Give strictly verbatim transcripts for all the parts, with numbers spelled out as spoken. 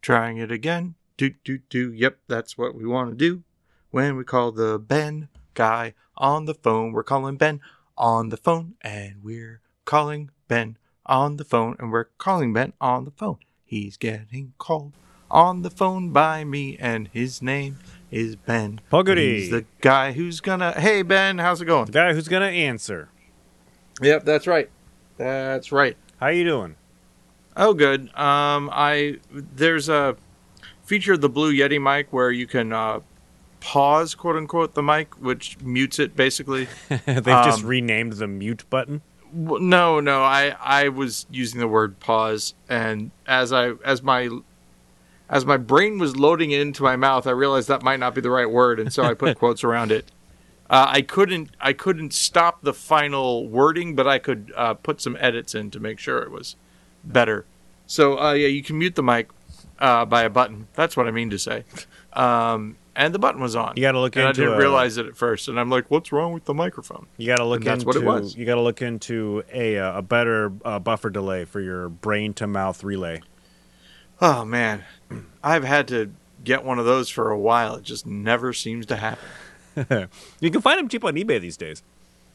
Trying it again. Do, do, do. Yep, that's what we want to do. When we call the Ben guy on the phone, we're calling Ben on the phone, and we're calling Ben on the phone, and we're calling Ben on the phone. He's getting called on the phone by me, and his name is Ben. Fogarty. He's the guy who's gonna... Hey, Ben, how's it going? The guy who's gonna answer. Yep, that's right. That's right. How you doing? Oh, good. Um, I there's a feature of the Blue Yeti mic where you can uh, pause, quote unquote, the mic, which mutes it basically. They've um, just renamed the mute button. W- no, no. I, I was using the word pause, and as I as my as my brain was loading it into my mouth, I realized that might not be the right word, and so I put quotes around it. Uh, I couldn't I couldn't stop the final wording, but I could uh, put some edits in to make sure it was better. So uh, yeah, you can mute the mic uh, by a button. That's what I mean to say. Um, and the button was on. You got to look and into. I didn't a, realize it at first, and I'm like, "What's wrong with the microphone?" You got to look and that's into. what it was. You got to look into a uh, a better uh, buffer delay for your brain to mouth relay. Oh man, I've had to get one of those for a while. It just never seems to happen. You can find them cheap on eBay these days.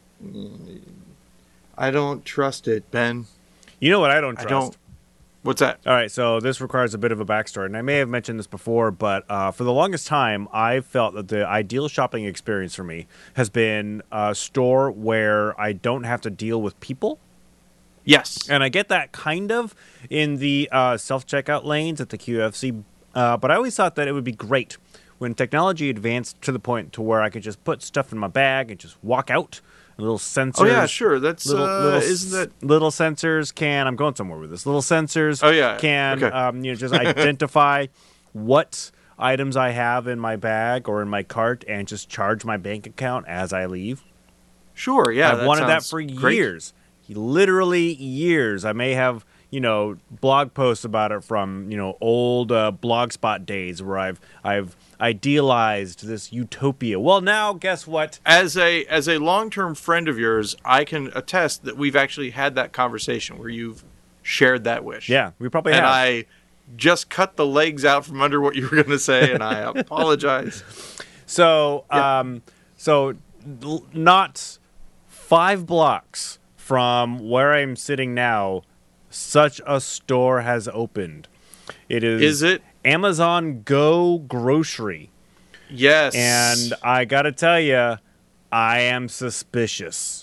I don't trust it, Ben. You know what I don't trust? I don't. What's that? All right, so this requires a bit of a backstory, and I may have mentioned this before, but uh, for the longest time, I felt that the ideal shopping experience for me has been a store where I don't have to deal with people. Yes. And I get that kind of in the uh, self-checkout lanes at the Q F C, uh, but I always thought that it would be great when technology advanced to the point to where I could just put stuff in my bag and just walk out. Little sensors. Oh yeah, sure. That's little, uh, little, isn't that little sensors can. I'm going somewhere with this. Little sensors. Oh yeah, can okay. um, you know just identify what items I have in my bag or in my cart and just charge my bank account as I leave. Sure. Yeah, I've that wanted that sounds for great. years. Literally years. I may have you know blog posts about it from you know old uh, Blogspot days where I've I've idealized this utopia. Well, now guess what? As a as a long-term friend of yours, I can attest that we've actually had that conversation where you've shared that wish. Yeah, we probably and have. I just cut the legs out from under what you were going to say, and I apologize. So, Yeah. um, so l- not five blocks from where I'm sitting now, such a store has opened. It is. Is it? Amazon Go Grocery. Yes. And I got to tell you, I am suspicious.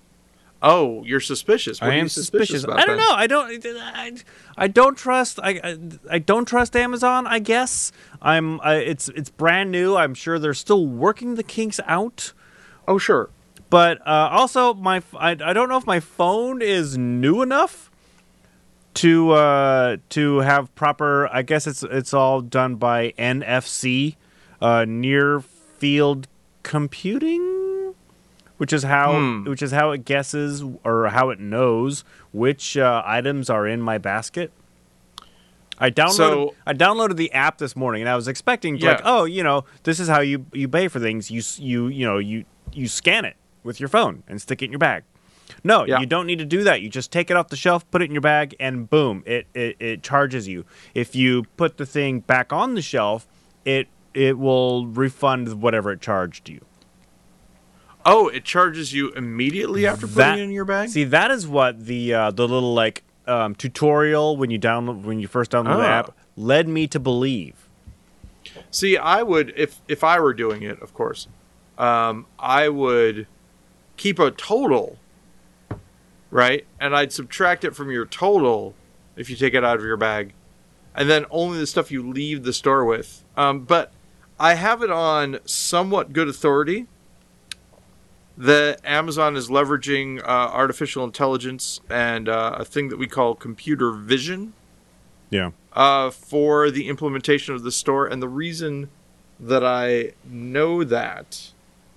Oh, you're suspicious. What I are am you suspicious. suspicious. about I don't then? know. I don't. I, I don't trust. I, I I don't trust Amazon. I guess I'm. I, it's it's brand new. I'm sure they're still working the kinks out. Oh, sure. But uh, also, my I, I don't know if my phone is new enough to uh, to have proper. I guess it's it's all done by N F C, uh, near field computing, which is how Hmm. which is how it guesses or how it knows which uh, items are in my basket. I downloaded So- I downloaded the app this morning, and I was expecting Yeah. like, oh, you know, this is how you you pay for things. You s- you you know you you scan it with your phone and stick it in your bag. No, Yeah. you don't need to do that. You just take it off the shelf, put it in your bag, and boom, it, it, it charges you. If you put the thing back on the shelf, it it will refund whatever it charged you. Oh, it charges you immediately after putting That- it in your bag? See, that is what the uh, the little like um, tutorial when you download when you first download the Ah. app led me to believe. See, I would, if if I were doing it, of course, um, I would keep a total, right? And I'd subtract it from your total if you take it out of your bag. And then only the stuff you leave the store with. Um, but I have it on somewhat good authority that Amazon is leveraging uh, artificial intelligence and uh, a thing that we call computer vision Yeah. uh, for the implementation of the store. And the reason that I know that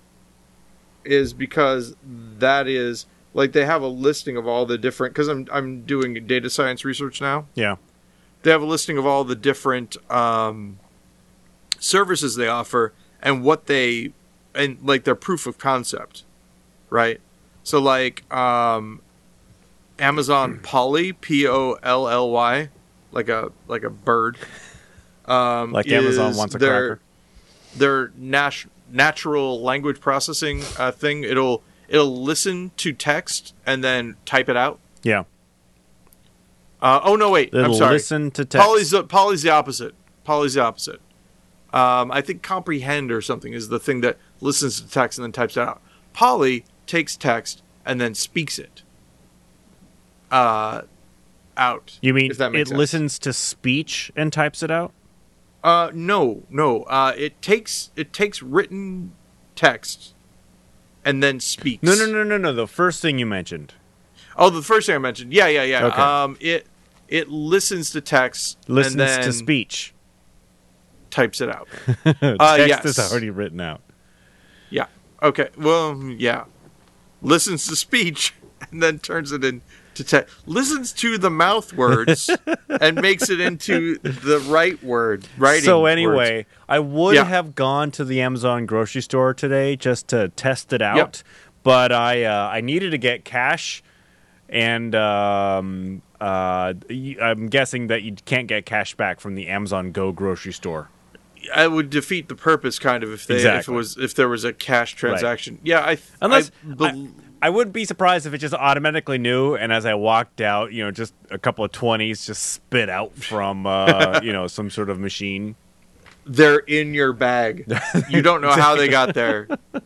is because that is, like, they have a listing of all the different, because I'm, I'm doing data science research now. Yeah. They have a listing of all the different um, services they offer and what they, and like their proof of concept, right? So like um, Amazon Polly, P O L L Y, like a like a bird. Um, Like Amazon is wants a their, cracker. Their nat- natural language processing uh, thing. It'll it'll listen to text and then type it out. Yeah. Uh, oh no, wait. It'll I'm sorry. listen to text. Poly's the, Poly's the opposite. Poly's the opposite. Um, I think comprehend or something is the thing that listens to text and then types it out. Poly takes text and then speaks it uh, out. You mean if that it makes sense. listens to speech and types it out? Uh, no, no. Uh, it takes it takes written text and then speaks. No, no, no, no, no. The first thing you mentioned. Oh, the first thing I mentioned. Yeah, yeah, yeah. Okay. Um, it it listens to text Listens and then to speech. types it out. Text Uh, yes. is already written out. Yeah. Okay. Well, yeah. Listens to speech and then turns it into text. Listens to the mouth words and makes it into the right word. Writing. So anyway, words. I would Yeah. have gone to the Amazon grocery store today just to test it out, Yep. but I uh, I needed to get cash, and um, uh, y- I'm guessing that you can't get cash back from the Amazon Go grocery store. I would defeat the purpose, kind of, if they if Exactly. it was if there was a cash transaction. Yeah, I Unless I, bel- I wouldn't be surprised if it just automatically knew, and as I walked out, you know, just a couple of twenties just spit out from uh, you know, some sort of machine. they're in your bag. You don't know how they got there.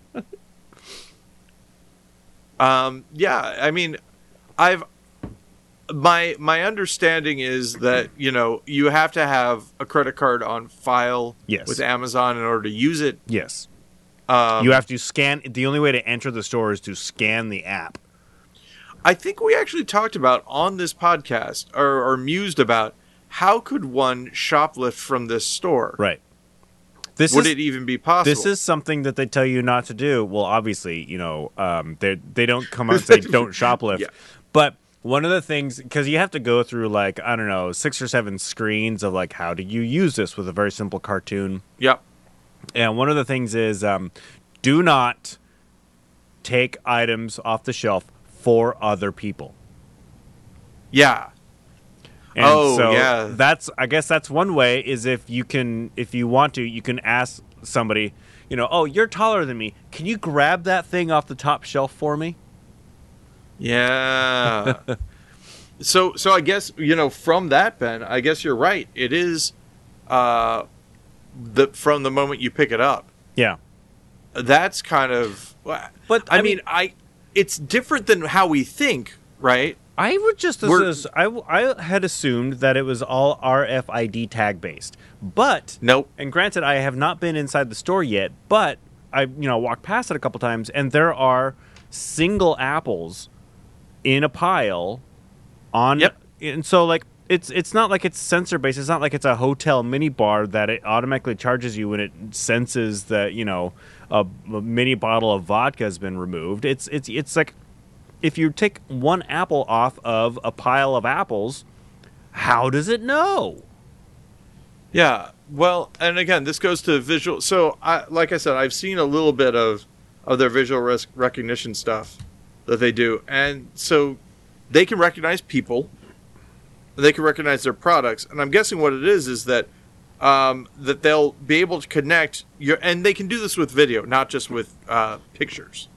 Um, yeah, I mean, I've my my understanding is that, you know, you have to have a credit card on file Yes. with Amazon in order to use it. Yes. Um, You have to scan. The only way to enter the store is to scan the app. I think we actually talked about on this podcast or, or mused about how could one shoplift from this store? Right. This Would is, it even be possible? This is something that they tell you not to do. Well, obviously, you know, um, they they don't come out and say don't shoplift. Yeah. But one of the things, because you have to go through like, I don't know, six or seven screens of like, how do you use this with a very simple cartoon. Yep. And one of the things is, um, do not take items off the shelf for other people. Yeah. And Oh, so yeah. that's, I guess that's one way, is if you can, if you want to, you can ask somebody, you know, oh, you're taller than me. Can you grab that thing off the top shelf for me? Yeah. so so I guess, you know, from that, Ben, I guess you're right. It is uh the from the moment you pick it up. Yeah. That's kind of But, I, I mean, mean- I it's different than how we think, right? I would just We're- as I, I had assumed that it was all R F I D tag based, but Nope. and granted, I have not been inside the store yet, but I you know walked past it a couple times, and there are single apples in a pile on. Yep. And so like it's it's not like it's sensor based. It's not like it's a hotel mini bar that it automatically charges you when it senses that you know a, a mini bottle of vodka has been removed. It's it's it's like. If you take one apple off of a pile of apples, how does it know? Yeah. Well, and again, this goes to visual. So, I, like I said, I've seen a little bit of of their visual res- recognition stuff that they do, and so they can recognize people, they can recognize their products, and I'm guessing what it is is that um, that they'll be able to connect your, and they can do this with video, not just with uh, pictures.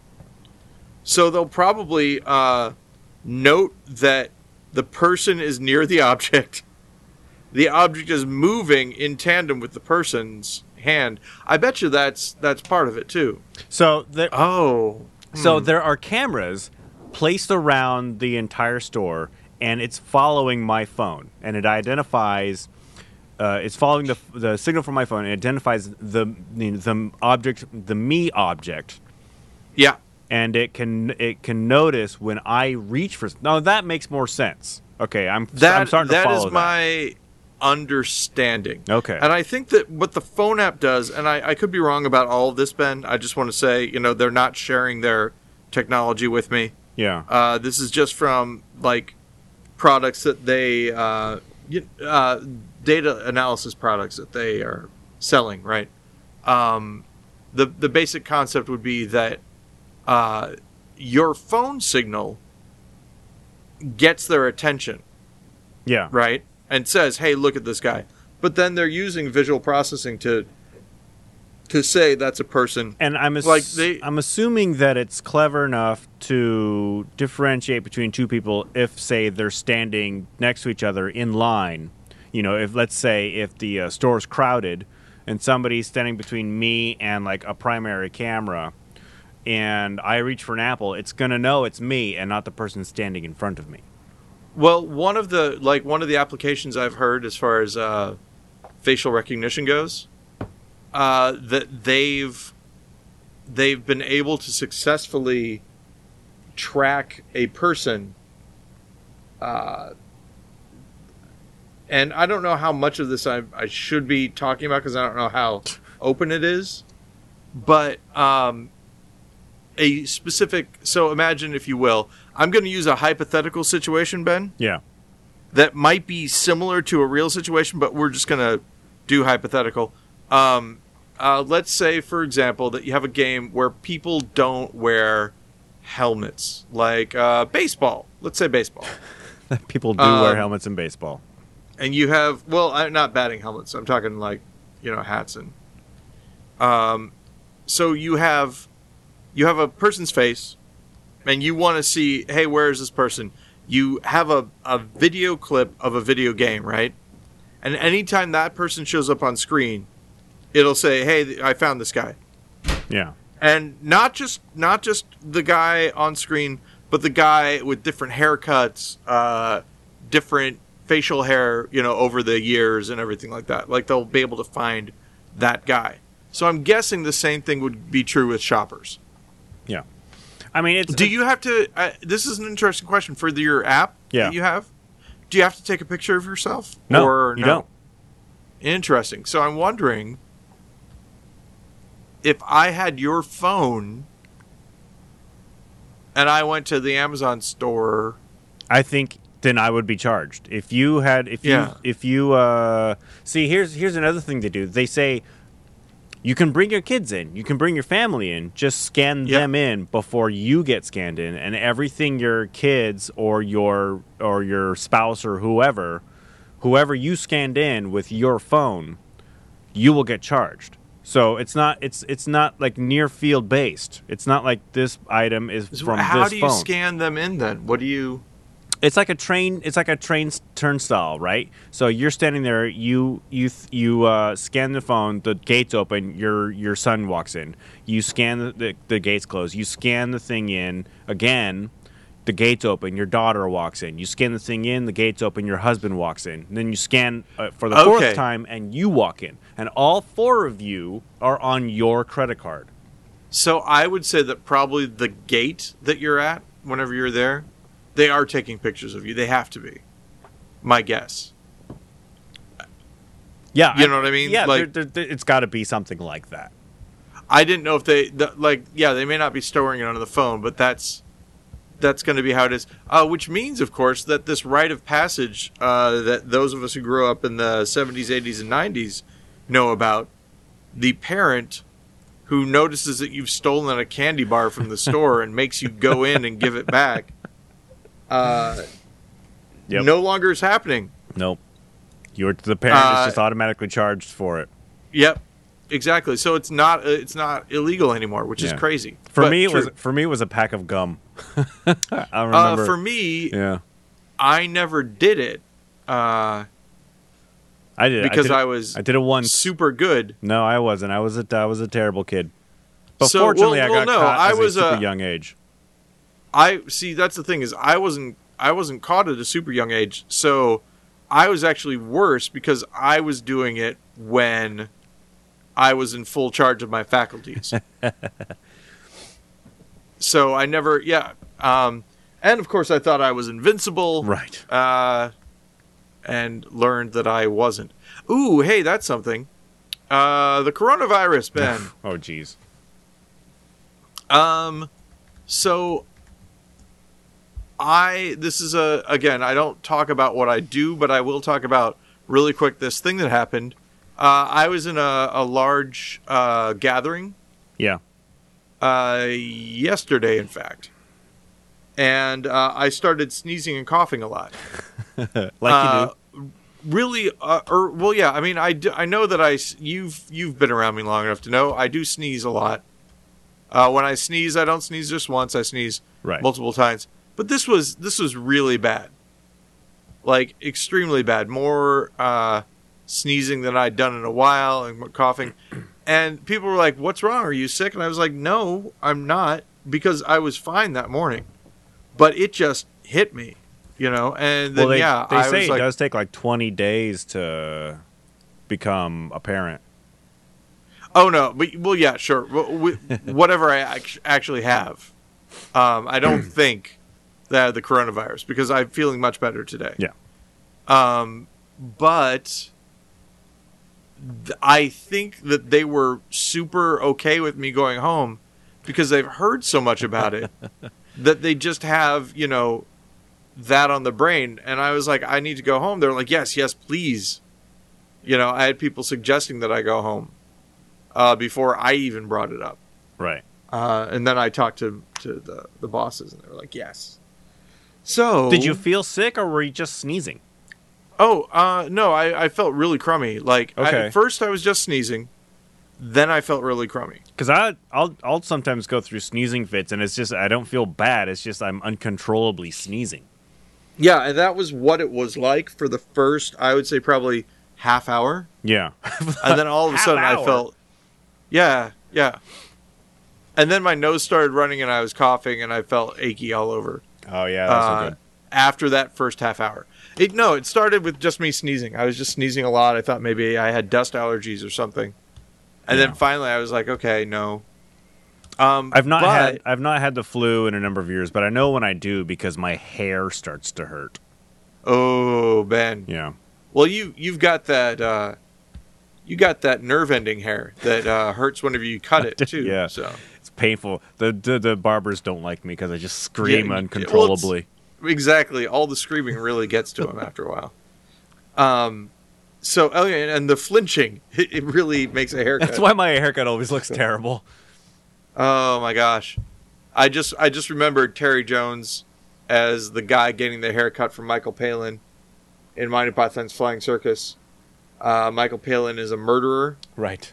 So they'll probably uh, note that the person is near the object. The object is moving in tandem with the person's hand. I bet you that's that's part of it too. So there, Oh, so there are cameras placed around the entire store, and it's following my phone, and it identifies. Uh, it's following the the signal from my phone. And it identifies the the, the object, the me object. yeah. And it can it can notice when I reach for. No, that makes more sense. Okay, I'm That I'm starting to that follow is that. my understanding. Okay. And I think that what the phone app does, and I, I could be wrong about all of this, Ben. I just want to say, you know, they're not sharing their technology with me. Yeah. Uh, this is just from like products that they uh, you, uh, data analysis products that they are selling, right? Um, the the basic concept would be that uh, your phone signal gets their attention, Yeah. right? And says, "Hey, look at this guy." but then they're using visual processing to to say that's a person. And I'm ass- Like, they- I'm assuming that it's clever enough to differentiate between two people if, say, they're standing next to each other in line. You know, if let's say if the uh, store's crowded and somebody's standing between me and like a primary camera, and I reach for an apple, it's gonna know it's me and not the person standing in front of me. Well, one of the like one of the applications I've heard as far as uh, facial recognition goes, uh, that they've they've been able to successfully track a person. Uh, and I don't know how much of this I, I should be talking about because I don't know how open it is. But um, a specific... So imagine, if you will, I'm going to use a hypothetical situation, Ben. Yeah. That might be similar to a real situation, but we're just going to do hypothetical. Um, uh, let's say, for example, that you have a game where people don't wear helmets, like uh, baseball. Let's say baseball. People do Um, wear helmets in baseball. And you have, well, I'm not batting helmets. I'm talking like, you know, hats and. Um, so you have, you have a person's face, and you want to see, hey, where is this person? You have a, a video clip of a video game, right? And anytime that person shows up on screen, it'll say, hey, I found this guy. Yeah. And not just not just the guy on screen, but the guy with different haircuts, uh, different facial hair, you know, over the years and everything like that. Like, they'll be able to find that guy. So I'm guessing the same thing would be true with shoppers. Yeah. I mean, it's... Do you have to... Uh, this is an interesting question. For the, your app Yeah. that you have, do you have to take a picture of yourself? No, or you no? don't. Interesting. So I'm wondering if I had your phone and I went to the Amazon store... I think then I would be charged. If you had... If Yeah. you... If you uh, see, here's here's another thing they do. They say... You can bring your kids in. You can bring your family in. Just scan Yep. them in before you get scanned in, and everything your kids or your or your spouse or whoever, whoever you scanned in with your phone, you will get charged. So it's not it's it's not like near field based. It's not like this item is So from how this do you phone. scan them in then? What do you... It's like a train. It's like a train s- turnstile, right? So you're standing there. You you th- you uh, scan the phone. The gates open. Your your son walks in. You scan the, the the gates close. You scan the thing in again. The gates open. Your daughter walks in. You scan the thing in. The gates open. Your husband walks in. And then you scan uh, for the fourth Okay. time, and you walk in. And all four of you are on your credit card. So I would say that probably the gate that you're at, whenever you're there, they are taking pictures of you. They have to be. My guess. Yeah, You know what I mean? Yeah, Like- there- there- it's got to be something like that. I didn't know if they the, like. Yeah, they may not be storing it on the phone, but that's that's going to be how it is. Uh, which means, of course, that this rite of passage uh, that those of us who grew up in the seventies, eighties, and nineties know about, the parent who notices that you've stolen a candy bar from the store and makes you go in and give it back, uh, Yep. no longer is happening. Nope. You're the parent Uh, is just automatically charged for it. Yep, exactly. So it's not uh, it's not illegal anymore, which is Yeah. crazy. For But me, it true. was for me it was a pack of gum. I Uh, remember. for me, yeah, I never did it uh, I did it. because I, did it, I was I did it once. super good. No, I wasn't. I was a I was a terrible kid. But So, well- fortunately, I well, got no, caught I at was, a super uh, young age. I see. That's the thing is, I wasn't I wasn't caught at a super young age, so I was actually worse because I was doing it when I was in full charge of my faculties. So I never, yeah, um, and of course I thought I was invincible, Right. uh, and learned that I wasn't. Ooh, hey, that's something. Uh, the coronavirus, Ben. Oh, jeez. Um, so I, this is a, again, I don't talk about what I do, but I will talk about really quick this thing that happened. Uh, I was in a, a large, uh, gathering, Yeah. uh, yesterday, in fact. And, uh, I started sneezing and coughing a lot. Like Uh, you do. really, uh, or well, yeah. I mean, I, do, I know that I s- you've you've been around me long enough to know I do sneeze a lot. Uh, when I sneeze, I don't sneeze just once. I sneeze Right. multiple times. But this was this was really bad, like extremely bad. More uh, sneezing than I'd done in a while, and more coughing. And people were like, "What's wrong? Are you sick?" And I was like, "No, I'm not," because I was fine that morning. But it just hit me, you know. And then Well, they, yeah, they I say was it like, does take like twenty days to become apparent. "Oh no, but well, yeah, sure, Wh- wh- whatever I act- actually have, um, I don't think that I have the coronavirus because I'm feeling much better today." Yeah. Um, but th- I think that they were super okay with me going home because they've heard so much about it that they just have, you know, that on the brain. And I was like, I need to go home. They're like, yes, yes, please. You know, I had people suggesting that I go home uh, before I even brought it up. Right. Uh, and then I talked to, to the, the bosses and they were like, yes. So Did you feel sick or were you just sneezing? Oh, uh, no, I, I felt really crummy. Like, I- Okay. at first I was just sneezing. Then I felt really crummy. Because I I'll I'll sometimes go through sneezing fits and it's just I don't feel bad. It's just I'm uncontrollably sneezing. Yeah, and that was what it was like for the first, I would say, probably half hour. Yeah. And then all of a Half sudden I hour? felt, yeah, yeah. And then my nose started running and I was coughing and I felt achy all over. Oh yeah, that's uh, no good. After that first half hour. It, no, it started with just me sneezing. I was just sneezing a lot. I thought maybe I had dust allergies or something. And Yeah. then finally I was like, okay, no. Um, I've not but- had I've not had the flu in a number of years, but I know when I do because my hair starts to hurt. Oh, Ben. Yeah. Well, you you've got that uh, you got that nerve ending hair that uh, hurts whenever you cut it too. Yeah. So It's painful. The the, the barbers don't like me because I just scream Yeah, well, uncontrollably. exactly, all the screaming really gets to him after a while. Um, so Elliot, and the flinching, it, it really makes a haircut. That's why my haircut always looks terrible. Oh my gosh, I just I just remembered Terry Jones as the guy getting the haircut from Michael Palin in Monty Python's Flying Circus. Uh, Michael Palin is a murderer, Right.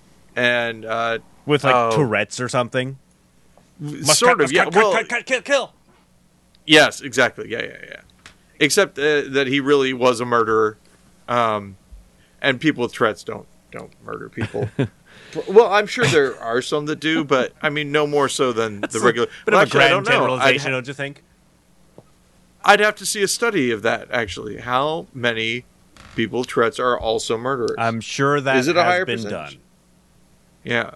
and uh, With like Oh. Tourette's or something. Must sort cut, of, must yeah. cut, well, cut, cut, cut, kill, kill. yes, exactly, yeah, yeah, yeah. Except uh, that he really was a murderer, um, and people with Tourette's don't don't murder people. Well, I'm sure there are some that do, but I mean, no more so than the regular. Bit Well, of a actually, I grand don't know. generalization, I'd, don't you think? I'd have to see a study of that. Actually, how many people with Tourette's are also murderers? I'm sure that Is it a has higher been percentage? done. Yeah.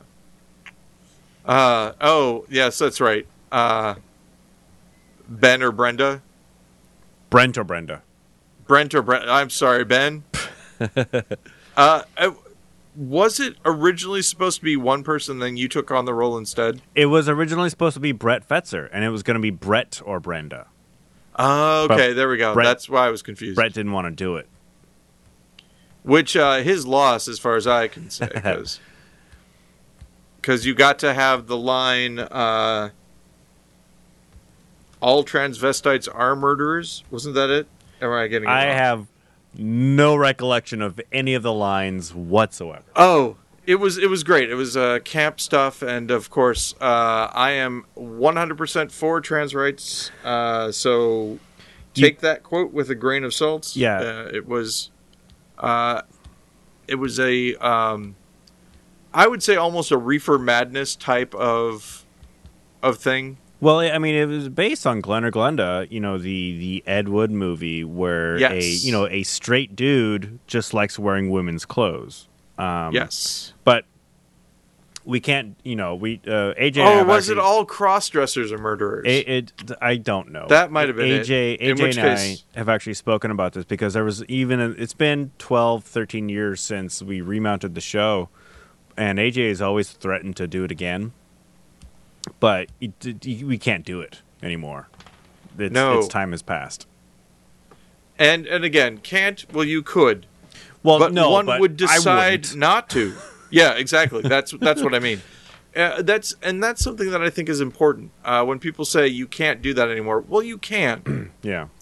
Uh oh, yes, that's right. Uh, Ben or Brenda, Brent or Brenda? Brent or Brent. I'm sorry, Ben. uh, uh, was it originally supposed to be one person, then you took on the role instead? It was originally supposed to be Brett Fetzer, and it was going to be Brett or Brenda. Oh, okay, But there we go. Brett- That's why I was confused. Brett didn't want to do it. Which uh, his loss, as far as I can say, because you got to have the line, uh, "All transvestites are murderers." Wasn't that it? Or am I getting? It I wrong? have no recollection of any of the lines whatsoever. Oh, it was it was great. It was uh, camp stuff, and of course, uh, I am one hundred percent for trans rights. Uh, so You- take that quote with a grain of salt. Yeah. uh, it was, uh, it was a, um, I would say almost a reefer madness type of of thing. Well, I mean, it was based on Glen or Glenda, you know, the the Ed Wood movie, where a Yes. you know a straight dude just likes wearing women's clothes. Um, Yes. but we can't, you know, we uh, A J. and I Oh, have was it actually- all cross dressers or murderers? It, it I don't know. That might have been A J. it. In A J which and case- I have actually spoken about this because there was even a, it's been twelve, thirteen years since we remounted the show, and A J has always threatened to do it again, but it, it- we can't do it anymore. It's, No. its time has passed. and and again, can't. Well, you could. Well, but no, one but would I decide wouldn't. not to. Yeah, exactly. That's that's what I mean. Uh, that's and that's something that I think is important. Uh, when people say you can't do that anymore, well, you can. Yeah.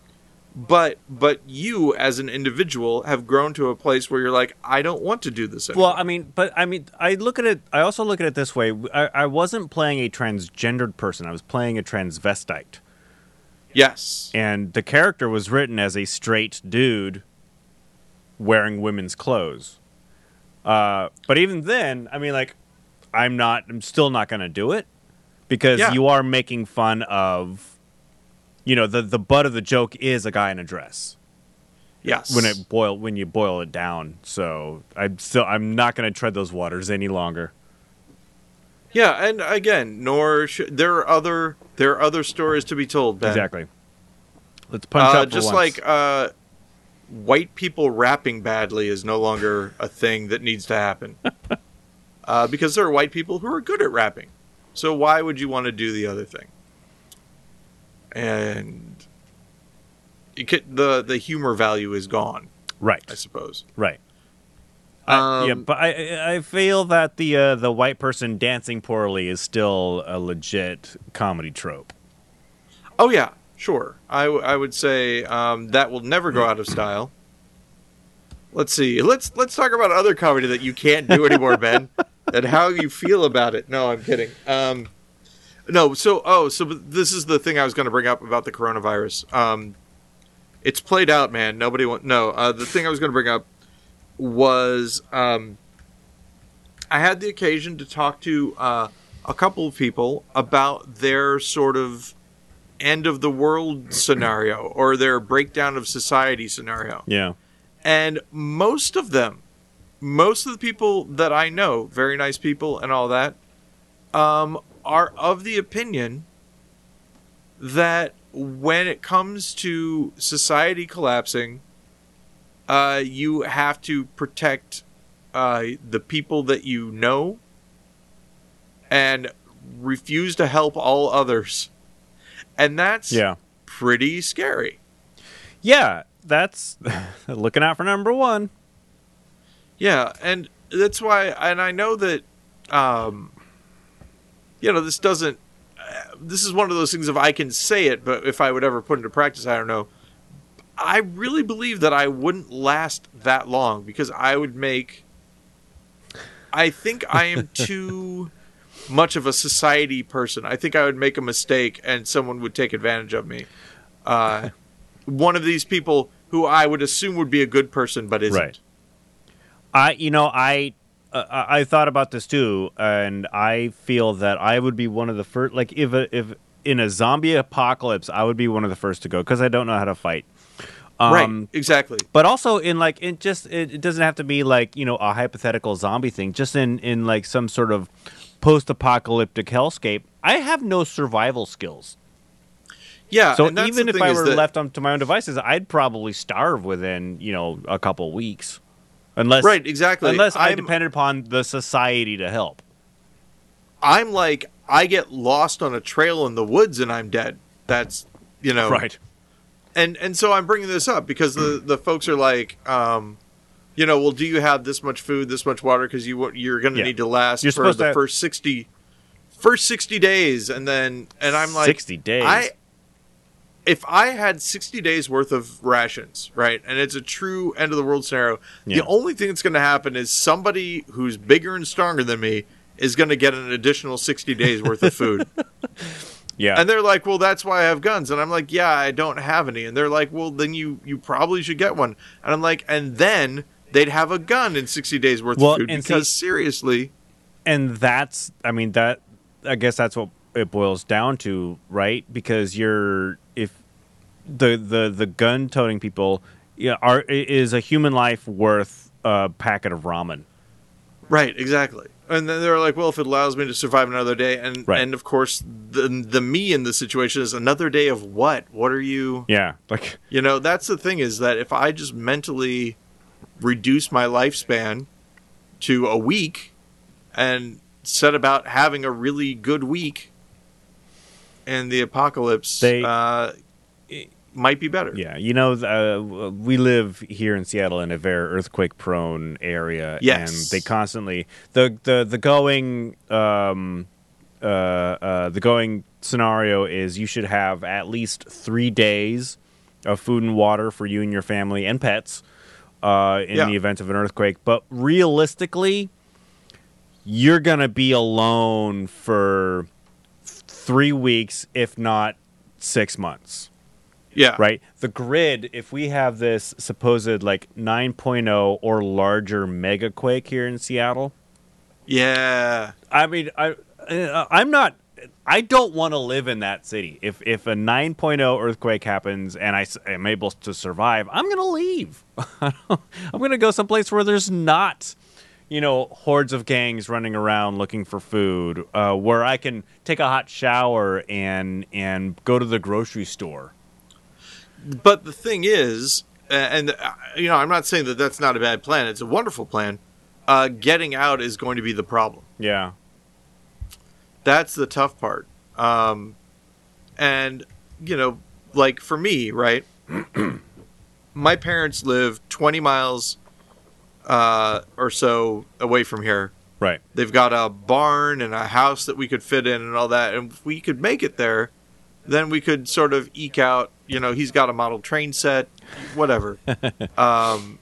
But but you as an individual have grown to a place where you're like, I don't want to do this anymore. Well, I mean, but I mean, I look at it. I also look at it this way. I, I wasn't playing a transgendered person. I was playing a transvestite, Yes. and the character was written as a straight dude wearing women's clothes. Uh, but even then, I mean, like, I'm not. I'm still not going to do it because Yeah. you are making fun of. You know, the the butt of the joke is a guy in a dress. Yes. When it boil when you boil it down. So I'm still I'm not going to tread those waters any longer. Yeah, and again, nor sh- there are other there are other stories to be told, Ben. Exactly. Let's punch Uh, up for just once. like uh, white people rapping badly is no longer a thing that needs to happen. uh, because there are white people who are good at rapping. So why would you want to do the other thing? And it could, the the humor value is gone, right, I suppose. right. I, yeah, Um, but I I feel that the uh, the white person dancing poorly is still a legit comedy trope. Oh yeah, sure. I, w- I would say um, that will never go out of style. Let's see. Let's let's talk about other comedy that you can't do anymore, Ben, and how you feel about it. No, I'm kidding. Um, no, so oh, so this is the thing I was going to bring up about the coronavirus. Um, it's played out, man. Nobody want no. Uh, the thing I was going to bring up was um, I had the occasion to talk to uh, a couple of people about their sort of end of the world scenario or their breakdown of society scenario. Yeah. And most of them, most of the people that I know, very nice people and all that, um, are of the opinion that when it comes to society collapsing, uh, you have to protect uh, the people that you know and refuse to help all others. And that's Yeah. pretty scary. Yeah, that's looking out for number one. Yeah, and that's why, and I know that, um, you know, this doesn't, uh, this is one of those things if I can say it, but if I would ever put into practice, I don't know. I really believe that I wouldn't last that long because I would make, I think I am too much of a society person. I think I would make a mistake and someone would take advantage of me. Uh, one of these people who I would assume would be a good person, but isn't. Right. I, you know, I, uh, I thought about this too, and I feel that I would be one of the first. Like, if a, if in a zombie apocalypse, I would be one of the first to go because I don't know how to fight. Um, Right. Exactly. But also in like it just it, it doesn't have to be like you know a hypothetical zombie thing. Just in in like some sort of post-apocalyptic hellscape, I have no survival skills. Yeah. So and that's even the if thing I is were that- left on, to my own devices, I'd probably starve within you know a couple weeks, unless Right, exactly. unless I I'm- depended upon the society to help. I'm like, I get lost on a trail in the woods and I'm dead. That's, you know. Right. And and so I'm bringing this up because the, the folks are like, um, you know, well, do you have this much food, this much water? Because you, wa- you're going to Yeah. need to last You're for supposed the to have- first sixty, first sixty days. And then, and I'm like, sixty days. I, if I had sixty days worth of rations, right, and it's a true end of the world scenario, Yeah. the only thing that's going to happen is somebody who's bigger and stronger than me is going to get an additional sixty days worth of food. yeah. And they're like, well, that's why I have guns. And I'm like, yeah, I don't have any. And they're like, well, then you, you probably should get one. And I'm like, and then they'd have a gun in sixty days worth Well, of food and because see- seriously, and that's I mean that I guess that's what it boils down to, right? Because you're if the the the gun toting people yeah, are is a human life worth a packet of ramen. right, exactly. And then they're like, well, if it allows me to survive another day. And, Right. and of course, the, the me in the situation is another day of what? What are you, Yeah, like you know, that's the thing is that if I just mentally reduce my lifespan to a week and set about having a really good week in the apocalypse, They- uh, it might be better. yeah, you know, uh, we live here in Seattle in a very earthquake-prone area, Yes. and they constantly the the the going um, uh, uh, the going scenario is you should have at least three days of food and water for you and your family and pets uh, in Yeah. the event of an earthquake. But realistically, you're going to be alone for th- three weeks, if not six months. Yeah. Right? The grid, if we have this supposed like nine point oh or larger mega quake here in Seattle, Yeah. I mean, I, uh, I'm not. I don't want to live in that city. If if a nine point oh earthquake happens and I s- am able to survive, I'm going to leave. I'm going to go someplace where there's not, you know, hordes of gangs running around looking for food, uh, where I can take a hot shower and and go to the grocery store. But the thing is, uh, and uh, you know, I'm not saying that that's not a bad plan. It's a wonderful plan. Uh, getting out is going to be the problem. Yeah. That's the tough part. Um, and, you know, like for me, right? My parents live twenty miles uh, or so away from here. Right. They've got a barn and a house that we could fit in and all that. And if we could make it there, then we could sort of eke out, you know, he's got a model train set, whatever. um,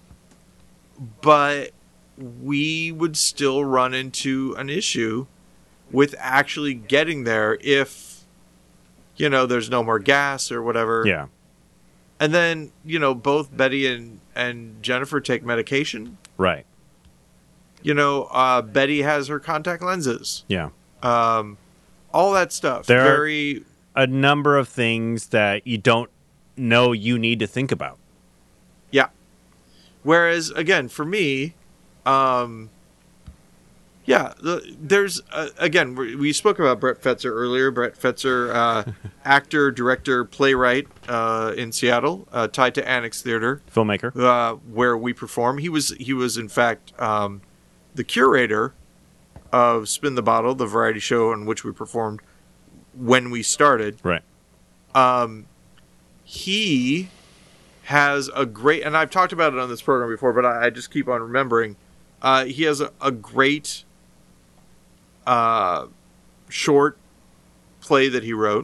but we would still run into an issue with actually getting there if, you know, there's no more gas or whatever. Yeah. And then, you know, both Betty and, and Jennifer take medication. Right. You know, uh, Betty has her contact lenses. Yeah. Um, all that stuff. There are- Very... A number of things that you don't know you need to think about. Yeah. Whereas, again, for me... Um, yeah, the, there's uh, again we, we spoke about Brett Fetzer earlier. Brett Fetzer, uh, actor, director, playwright uh, in Seattle, uh, tied to Annex Theater, Filmmaker. uh, where we perform. He was he was in fact um, the curator of Spin the Bottle, the variety show in which we performed when we started. Right. Um, he has a great, and I've talked about it on this program before, but I, I just keep on remembering. Uh, he has a, a great uh, short play that he wrote.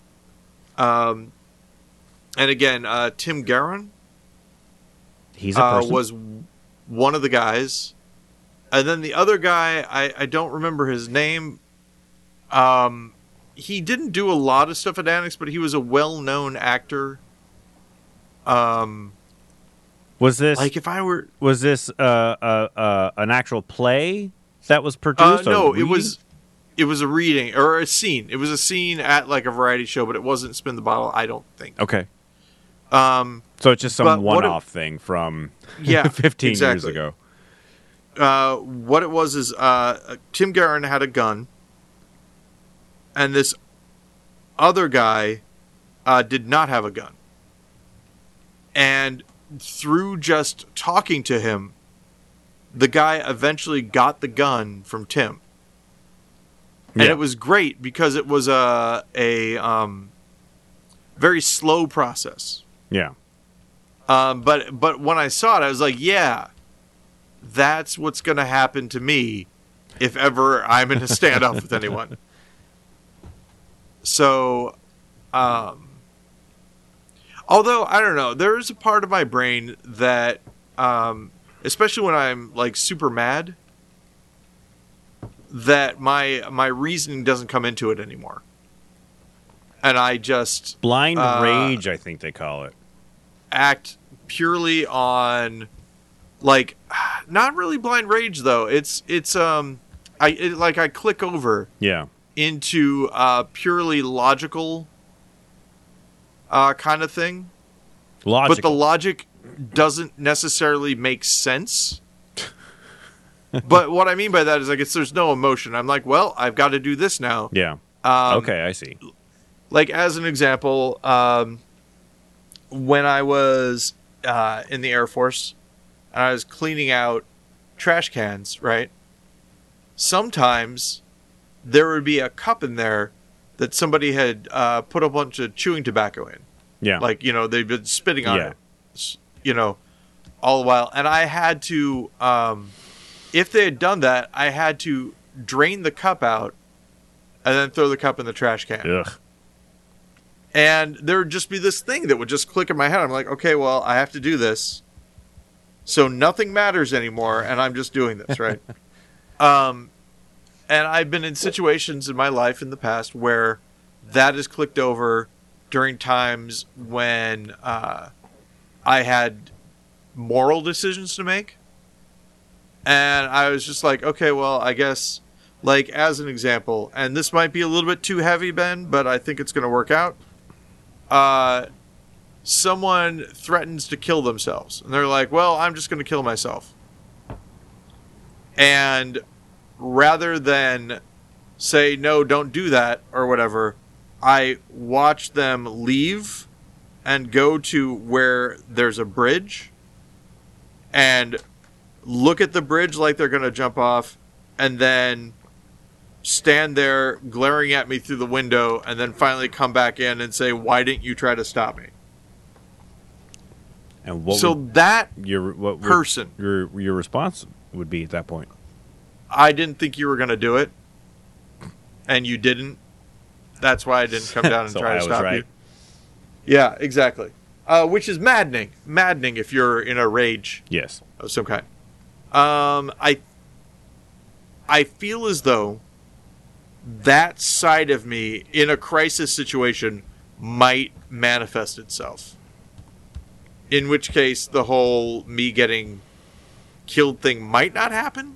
Um, and again, uh, Tim Guerin He's a uh, person. was one of the guys. And then the other guy, I, I don't remember his name. Um, he didn't do a lot of stuff at Annex, but he was a well-known actor. Um, was this like if I were... was this uh, uh, uh, an actual play that was Uh, produced? or no, it reading? was it was a reading or a scene. It was a scene at like a variety show, but it wasn't Spin the Bottle, I don't think. Okay. Um, So it's just some But what it- one-off thing from yeah, fifteen exactly. years ago. Uh, what it was is uh, Tim Guerin had a gun, and this other guy uh, did not have a gun. And through just talking to him, the guy eventually got the gun from Tim. And Yeah. it was great because it was a, a um, very slow process. Yeah. Um, but but when I saw it, I was like, yeah, that's what's going to happen to me if ever I'm in a standoff with anyone. So, um, although, I don't know, there is a part of my brain that, um, especially when I'm like super mad, that my my reasoning doesn't come into it anymore. And I just Blind Uh, rage, I think they call it. act purely on, like, not really blind rage though. It's it's um, I it, like I click over Yeah. into uh purely logical uh kind of thing, Logical. but the logic doesn't necessarily make sense. But what I mean by that is like it's there's no emotion. I'm like, well, I've got to do this now. yeah. Um, Okay, I see. Like as an example, um, when I was uh, in the Air Force, and I was cleaning out trash cans, right? Sometimes there would be a cup in there that somebody had uh, put a bunch of chewing tobacco in. Yeah. Like, you know, they've been spitting on Yeah. it, s- you know, all the while. And I had to, um, if they had done that, I had to drain the cup out and then throw the cup in the trash can. Ugh. And there would just be this thing that would just click in my head. I'm like, okay, well, I have to do this. So nothing matters anymore, and I'm just doing this, right? um, and I've been in situations in my life in the past where that has clicked over during times when uh, I had moral decisions to make. And I was just like, okay, well, I guess, like, as an example, and this might be a little bit too heavy, Ben, but I think it's going to work out. Uh, someone threatens to kill themselves. And they're like, well, I'm just going to kill myself. And rather than say, no, don't do that, or whatever, I watch them leave and go to where there's a bridge and look at the bridge like they're going to jump off, and then stand there glaring at me through the window, and then finally come back in and say, why didn't you try to stop me? And what so would that your what would person, your your response would be at that point? I didn't think you were going to do it, and you didn't. That's why I didn't come down and So try I to was stop right. you. Yeah, exactly. Uh, which is maddening. Maddening if you're in a rage Yes. of some kind. Um, I, I feel as though that side of me in a crisis situation might manifest itself. In which case, the whole me getting killed thing might not happen.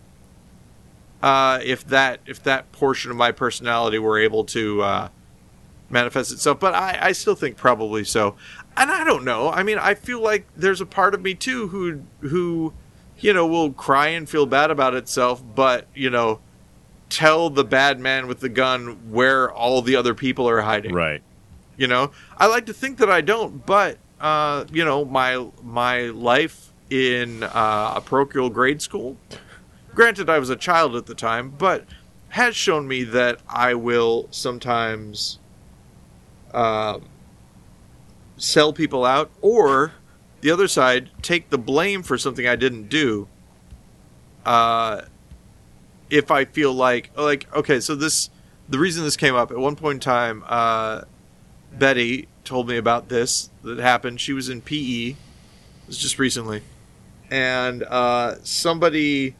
Uh, if that if that portion of my personality were able to uh, manifest itself, but I, I still think probably so. And I don't know. I mean, I feel like there's a part of me too who who, you know, will cry and feel bad about itself, but you know, tell the bad man with the gun where all the other people are hiding. Right. You know, I like to think that I don't, but uh, you know, my my life in uh, a parochial grade school. Granted, I was a child at the time, but has shown me that I will sometimes uh, sell people out, or the other side, take the blame for something I didn't do. Uh, if I feel like, like, okay, so this, the reason this came up, at one point in time, uh, Betty told me about this that happened. She was in P E. It was just recently. And uh, somebody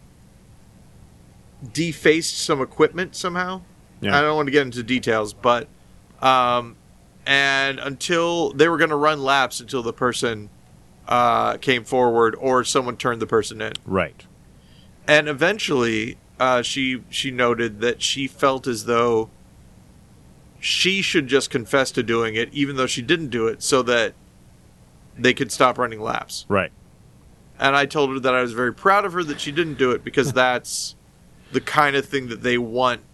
defaced some equipment somehow. Yeah. I don't want to get into details, but um, and until they were going to run laps until the person uh, came forward or someone turned the person in. Right. And eventually, uh, she she noted that she felt as though she should just confess to doing it, even though she didn't do it, so that they could stop running laps. Right. And I told her that I was very proud of her that she didn't do it, because that's the kind of thing that they want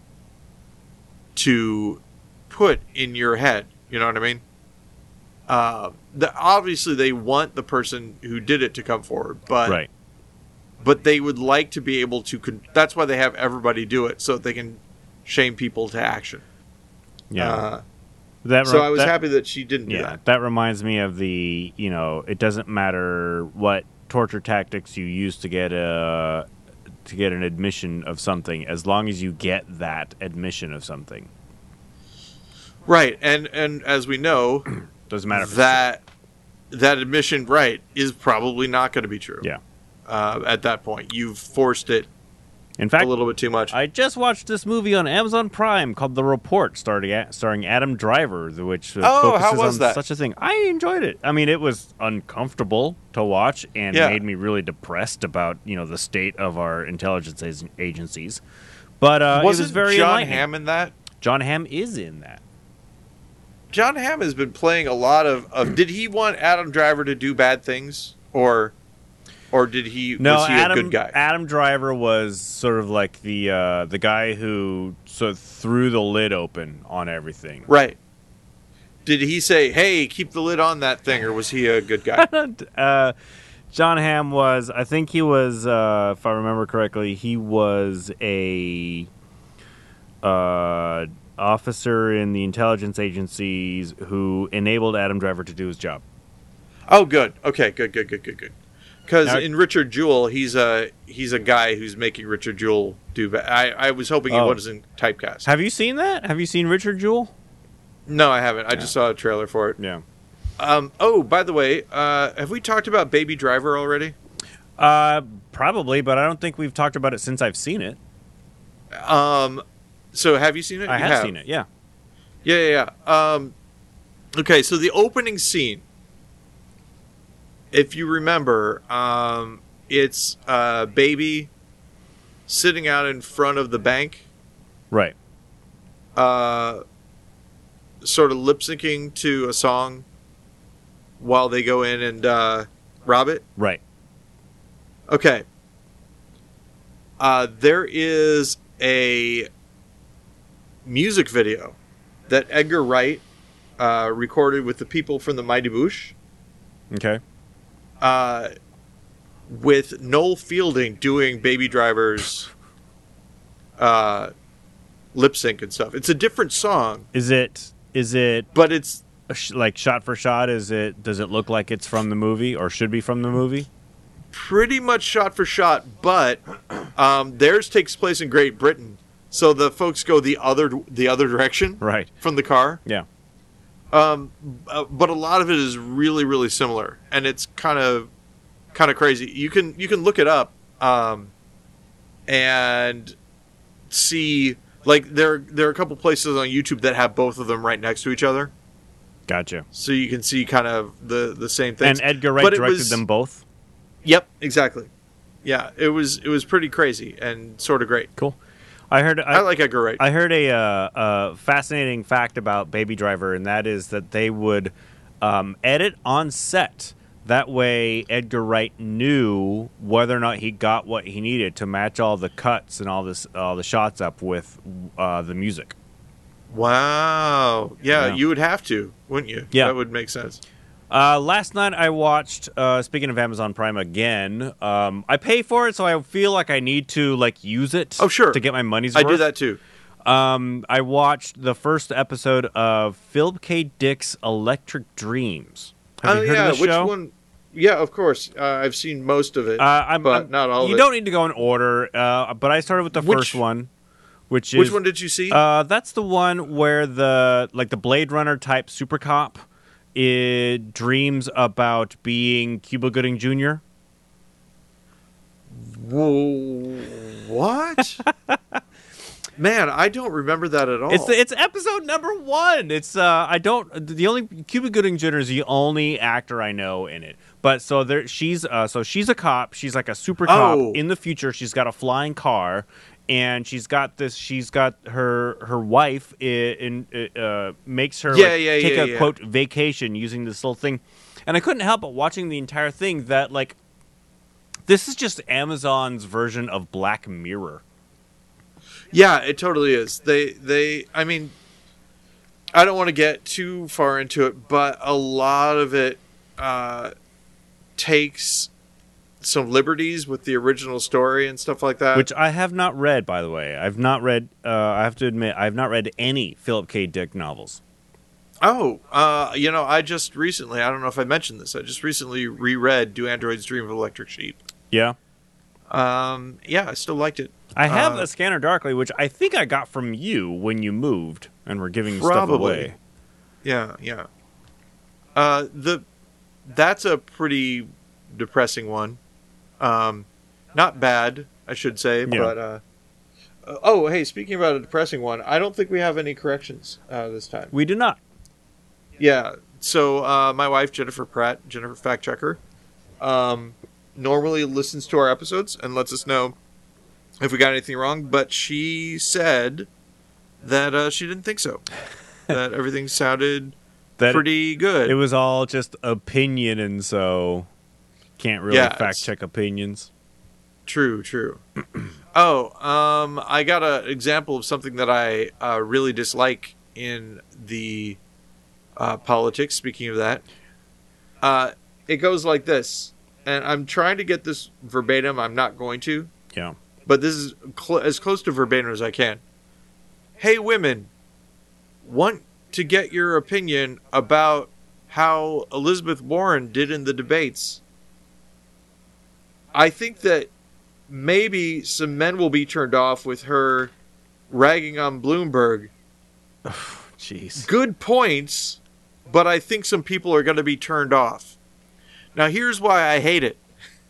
to put in your head. You know what I mean? Uh, the, obviously, they want the person who did it to come forward, but Right. but they would like to be able to. Con- that's why they have everybody do it, so that they can shame people to action. Yeah. Uh, that so re- I was that, happy that she didn't do Yeah. that. That reminds me of the, you know, it doesn't matter what torture tactics you use to get a to get an admission of something, as long as you get that admission of something. Right, and and as we know, Doesn't matter if that that admission, right, is probably not going to be true. Yeah. Uh, at that point, you've forced it In fact, a little bit too much. I just watched this movie on Amazon Prime called The Report, starring starring Adam Driver, which uh, Oh, focuses how was on that? such a thing. I enjoyed it. I mean, it was uncomfortable to watch and Yeah. made me really depressed about, you know, the state of our intelligence as- agencies. But uh, Wasn't it was very John enlightening. Hamm in that? John Hamm is in that. John Hamm has been playing a lot of, of. Did he want Adam Driver to do bad things, or, or did he? No, was he Adam, a good guy? Adam Driver was sort of like the uh, the guy who sort of threw the lid open on everything. Right. Did he say, "Hey, keep the lid on that thing," or was he a good guy? uh, John Hamm was, I think he was, uh, if I remember correctly, he was a uh, officer in the intelligence agencies who enabled Adam Driver to do his job. Oh, good. Okay, good, good, good, good, good. Because Now- in Richard Jewell, he's a he's a guy who's making Richard Jewell do bad. I I was hoping he Oh. wasn't typecast. Have you seen that? Have you seen Richard Jewell? No, I haven't. I Yeah. just saw a trailer for it. Yeah. Um, oh, by the way, uh, have we talked about Baby Driver already? Uh, probably, but I don't think we've talked about it since I've seen it. Um, so have you seen it? I You have, seen it. Yeah. Yeah, yeah, yeah. Um, okay, so the opening scene, if you remember, um, it's uh, Baby sitting out in front of the bank, Right. uh, sort of lip syncing to a song while they go in and uh, rob it. Right. Okay. Uh, there is a music video that Edgar Wright uh, recorded with the people from the Mighty Boosh, Okay. uh, with Noel Fielding doing Baby Driver's uh, lip sync and stuff. It's a different song, Is it? Is it but it's a sh- like shot for shot? Is it? Does it look like it's from the movie or should be from the movie? pretty much shot for shot. But um, theirs takes place in Great Britain, so the folks go the other the other direction Right. from the car. Yeah. Um, uh, but a lot of it is really, really similar, and it's kind of, kind of crazy. You can you can look it up, um, and see like there there are a couple places on YouTube that have both of them right next to each other, Gotcha. so you can see kind of the the same things. And Edgar Wright But it directed was- them both. Yep, exactly. Yeah, it was it was pretty crazy and sort of great. Cool. I heard. I, I, like Edgar Wright. I heard a, uh, uh, fascinating fact about Baby Driver, and that is that they would um, edit on set. That way, Edgar Wright knew whether or not he got what he needed to match all the cuts and all this, all the shots up with uh, the music. Wow. Yeah, Yeah. you would have to, wouldn't you? Yeah. That would make sense. Uh, last night I watched. Uh, speaking of Amazon Prime again, um, I pay for it, so I feel like I need to like use it. Oh, sure. To get my money's I worth. do that too. Um, I watched the first episode of Philip K. Dick's Electric Dreams. Have Oh you heard yeah, of this which show? one? Yeah, of course. Uh, I've seen most of it, Uh, I'm, but I'm- not all You of don't need to go in order, uh, but I started with the Which- first one, which it. is Which one did you see? Uh, that's the one where the like the Blade Runner type super cop it dreams about being Cuba Gooding Junior Whoa, what? Man, I don't remember that at all. It's it's episode number one. It's uh I don't the only Cuba Gooding Junior is the only actor I know in it. But so there she's uh so she's a cop. She's like a super cop Oh. in the future. She's got a flying car, and she's got this. She's got her her wife in, in uh makes her Yeah, like, yeah, take yeah, a yeah. quote vacation using this little thing, and I couldn't help but watching the entire thing that like this is just Amazon's version of Black Mirror. Yeah, it totally is. They they I mean I don't want to get too far into it, but a lot of it uh takes some liberties with the original story and stuff like that. Which I have not read, by the way. I've not read. Uh, I have to admit, I've not read any Philip K. Dick novels. Oh, uh, you know, I just recently, I don't know if I mentioned this, I just recently reread Do Androids Dream of Electric Sheep. Yeah, Um, yeah, I still liked it. I have Uh, a Scanner Darkly, which I think I got from you when you moved and were giving stuff Probably. away. Yeah, yeah. Uh, the that's a pretty depressing one. Um, not bad, I should say, Yeah. but uh, uh, oh, hey, speaking about a depressing one, I don't think we have any corrections uh, this time. We do not. Yeah. So uh, my wife Jennifer Pratt, Jennifer Fact Checker, um, normally listens to our episodes and lets us know if we got anything wrong. But she said that uh, she didn't think so. That everything sounded That pretty good. it was all just opinion, and so can't really Yeah, fact it's- check opinions. True, true. oh, um, I got an example of something that I uh, really dislike in the uh, politics. Speaking of that, uh, it goes like this, and I'm trying to get this verbatim. I'm not going to, Yeah. but this is cl- as close to verbatim as I can. Hey, women, want to get your opinion about how Elizabeth Warren did in the debates. I think that maybe some men will be turned off with her ragging on Bloomberg Jeez. Good points, but I think some people are going to be turned off. Now, here's why I hate it.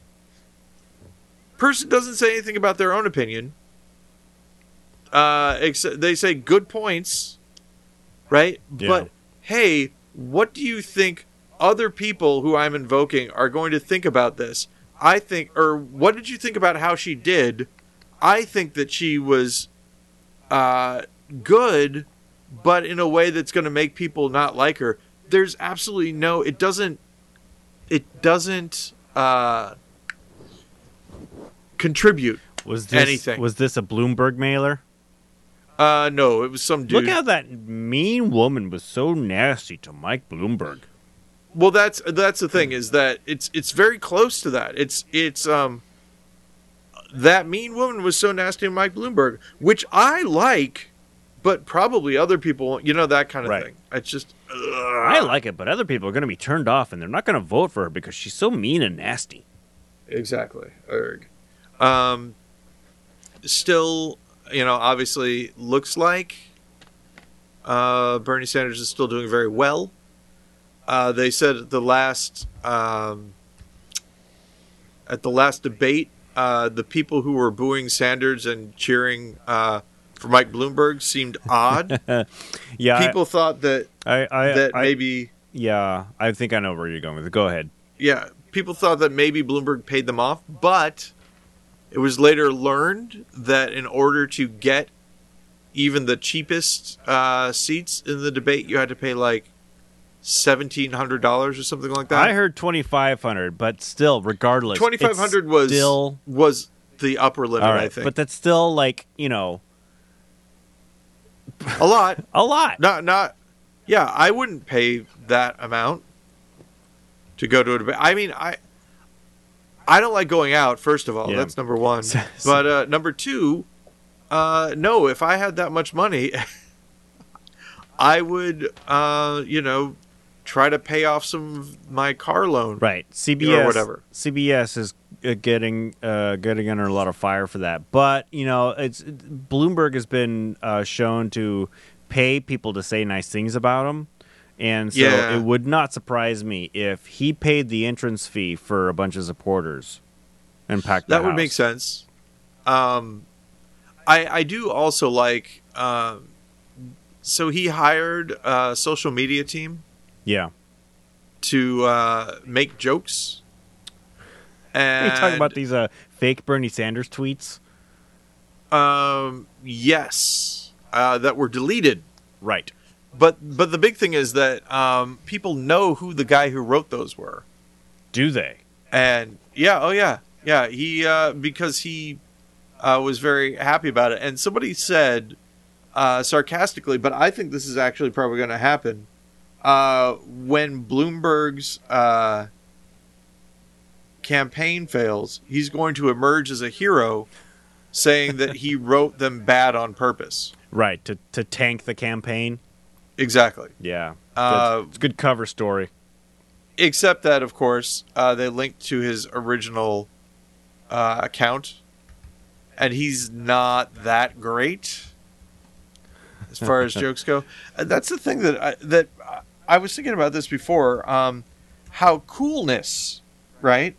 Person doesn't say anything about their own opinion. Uh, except they say good points, right? Yeah. But hey, what do you think other people who I'm invoking are going to think about this? I think, or what did you think about how she did? I think that she was uh, good, but in a way that's going to make people not like her. There's absolutely no, it doesn't, it doesn't uh, contribute Was this, anything. Was this a Bloomberg mailer? Uh, no, it was some dude. Look how that mean woman was so nasty to Mike Bloomberg. Well, that's that's the thing, is that it's it's very close to that. It's it's um that mean woman was so nasty to Mike Bloomberg, which I like, but probably other people won't, you know, that kind of Right. thing. It's just ugh. I like it, but other people are going to be turned off, and they're not going to vote for her because she's so mean and nasty. Exactly. Erg. Um, still, you know, obviously looks like uh, Bernie Sanders is still doing very well. Uh, they said at the last um, at the last debate, uh, the people who were booing Sanders and cheering uh, for Mike Bloomberg seemed odd. Yeah, People thought that I, I, that I, maybe yeah, I think I know where you're going with it. Go ahead. yeah, people thought that maybe Bloomberg paid them off, but it was later learned that in order to get even the cheapest uh, seats in the debate, you had to pay like seventeen hundred dollars or something like that. I heard twenty-five hundred, but still, regardless, twenty-five hundred was still was the upper limit, all right, I think. but that's still like, you know, a lot. a lot. Not not yeah, I wouldn't pay that amount to go to a debate. I mean, I I don't like going out, first of all. Yeah. That's number one. But uh, number two, uh, no, if I had that much money, I would, uh, you know, try to pay off some of my car loan. Right, C B S Or whatever. C B S is uh, getting uh, getting under a lot of fire for that. But you know, it's Bloomberg has been uh, shown to pay people to say nice things about him, and so Yeah. it would not surprise me if he paid the entrance fee for a bunch of supporters and packed the That would house. make sense. Um, I I do also like. Um, so he hired a social media team Yeah, to uh, make jokes. And are you talking about these uh, fake Bernie Sanders tweets? Um, yes, uh, that were deleted. Right. But but the big thing is that um, people know who the guy who wrote those were. Do they? And yeah, oh yeah, yeah. He uh, because he uh, was very happy about it. And somebody said uh, sarcastically, but I think this is actually probably going to happen. Uh, when Bloomberg's uh, campaign fails, he's going to emerge as a hero, saying that he wrote them bad on purpose. Right, to to tank the campaign. Exactly. Yeah, Uh, Good. It's a good cover story. Except that, of course, uh, they linked to his original uh, account, and he's not that great as far as jokes go. And that's the thing that I, that I was thinking about this before. Um, how coolness, right,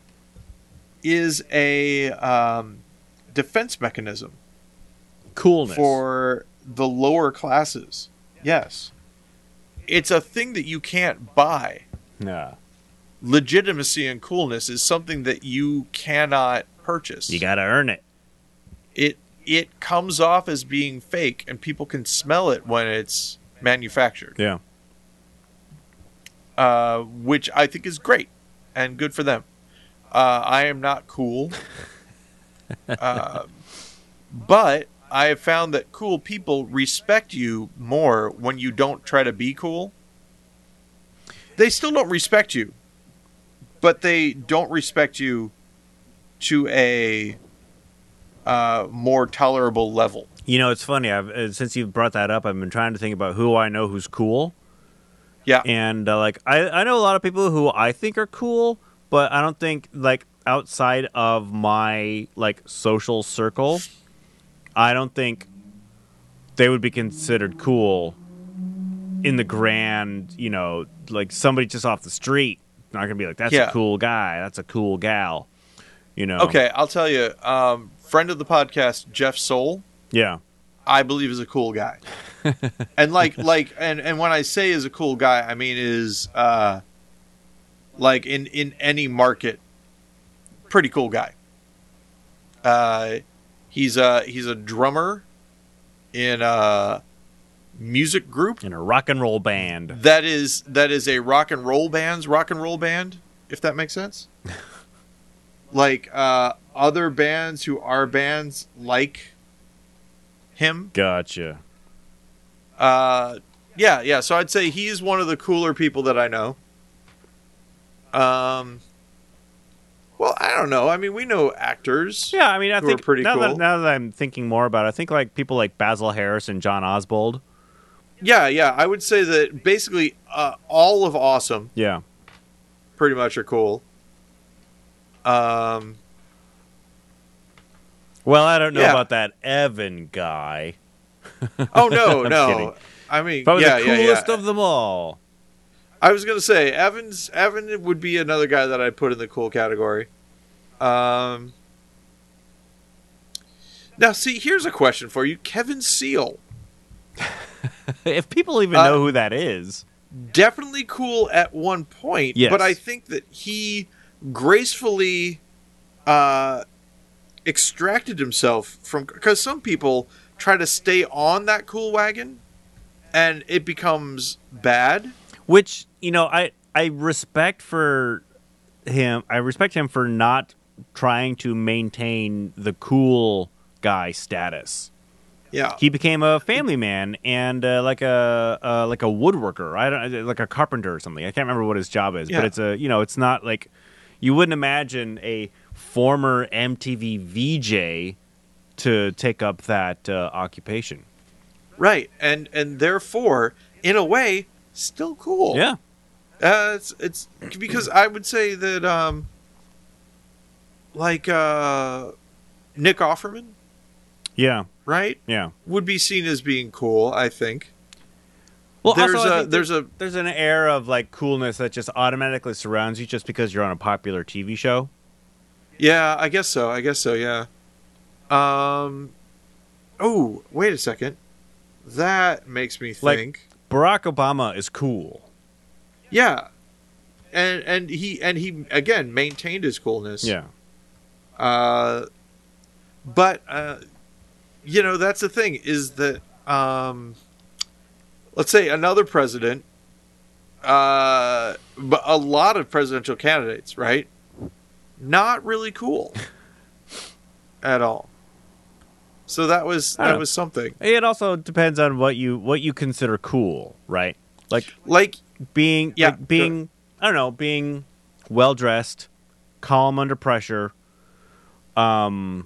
is a um, defense mechanism Coolness. for the lower classes. Yes, it's a thing that you can't buy. Yeah. Legitimacy and coolness is something that you cannot purchase. You got to earn it. It it comes off as being fake, and people can smell it when it's manufactured. Yeah. Uh, which I think is great and good for them. Uh, I am not cool, uh, but I have found that cool people respect you more when you don't try to be cool. They still don't respect you, but they don't respect you to a uh, more tolerable level. You know, it's funny. I've uh, since you brought that up, I've been trying to think about who I know who's cool. Yeah. And uh, like I, I know a lot of people who I think are cool, but I don't think like outside of my like social circle, I don't think they would be considered cool in the grand, you know, like somebody just off the street, not gonna be like, that's Yeah. a cool guy, that's a cool gal, you know. Okay, I'll tell you. Um, friend of the podcast, Jeff Soul, Yeah. I believe is a cool guy. and like like and, and when I say is a cool guy, I mean is uh like in, in any market, pretty cool guy. Uh he's a he's a drummer in a music group In a rock and roll band. that is that is a rock and roll band's rock and roll band, if that makes sense. Like uh other bands who are bands like him. Gotcha. Uh, yeah, yeah. So I'd say he's one of the cooler people that I know. Um, well, I don't know. I mean, we know actors. Yeah, I mean, I who are think pretty now, cool. that, now that I'm thinking more about it, I think like people like Basil Harris and John Osbold. Yeah, yeah. I would say that basically uh, all of Awesome Yeah. pretty much are cool. Um, Well, I don't know Yeah. about that Evan guy. oh no, I'm no. kidding. I mean, Probably yeah, the yeah, coolest yeah. of them all. I was gonna say Evans. Evan would be another guy that I'd put in the cool category. Um. Now, see, here's a question for you, Kevin Seal. If people even Uh, know who that is. Definitely cool at one point, Yes. but I think that he gracefully uh, extracted himself from, because some people try to stay on that cool wagon and it becomes bad. Which, you know, I I respect for him. I respect him for not trying to maintain the cool guy status. Yeah, He became a family man and uh, like a uh, like a woodworker, I don't like a carpenter or something. I can't remember what his job is, Yeah. but it's a you know, it's not like you wouldn't imagine a former M T V V J to take up that uh, occupation. right, and and therefore, in a way, still cool. Yeah. Uh, it's it's because I would say that um, like uh, Nick Offerman, Yeah. right, Yeah. would be seen as being cool. I think. Well, There's also, I a- think there's there- a- there's an air of like coolness that just automatically surrounds you just because you're on a popular T V show. Yeah, I guess so. I guess so. Yeah. Um. Oh, wait a second. That makes me Like- think. Barack Obama is cool. Yeah. And and he and he again maintained his coolness. Yeah. Uh. But uh, you know that's the thing is that um, let's say another president, uh, but a lot of presidential candidates, right? Not really cool at all. So that was I don't that know. was something. It also depends on what you what you consider cool, right? Like Like being Yeah, like being I don't know, being well dressed, calm under pressure. Um